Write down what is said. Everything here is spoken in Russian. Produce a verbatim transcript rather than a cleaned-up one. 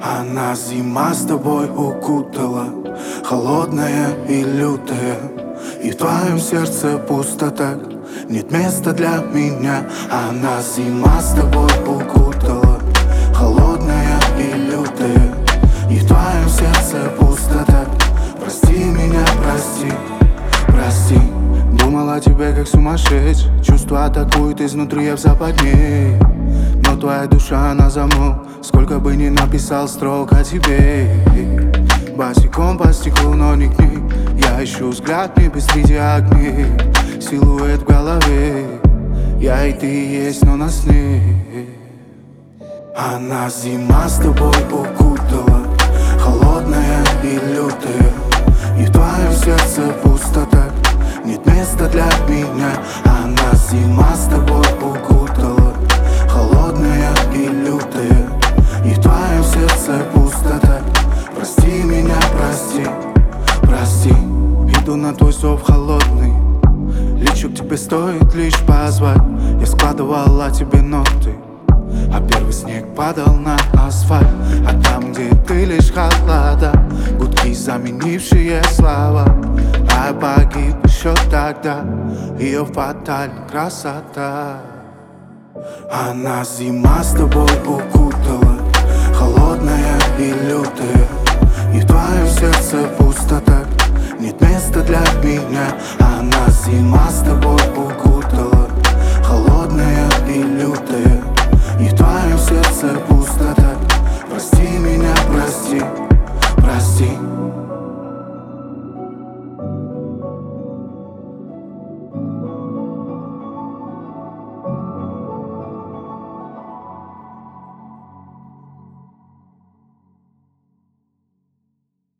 Она зима с тобой укутала, холодная и лютая, и в твоем сердце пустота, нет места для меня. Она зима с тобой укутала, холодная и лютая, и в твоем сердце пустота. Прости меня, прости, прости. Думала о тебе как сумасшедший, чувства атакуют изнутри, я в западне. Но твоя душа на замок, сколько бы ни написал строк о тебе. Босиком по стеклу, но не книг, я ищу взгляд не без среди огней. Силуэт в голове, я и ты есть, но нас нет. Она зима с тобой укутала, холодная и лютая, и в твоем сердце пустота, нет места для меня. Она зима с тобой укутала, холодная и лютая, и в твоем сердце пустота. Прости меня, прости, прости. Иду на твой зов холодный, лечу к тебе, стоит лишь позвать. Я складывала тебе ноты, а первый снег падал на асфальт. А там, где ты, лишь холода, гудки, заменившие слова. А я погиб еще тогда, ее фатальная красота. Она зима с тобой укутала, холодная и лютая, и в твоем сердце пустота, нет места для меня. Она зима с тобой укутала, холодная и лютая, и в твоем сердце пустота.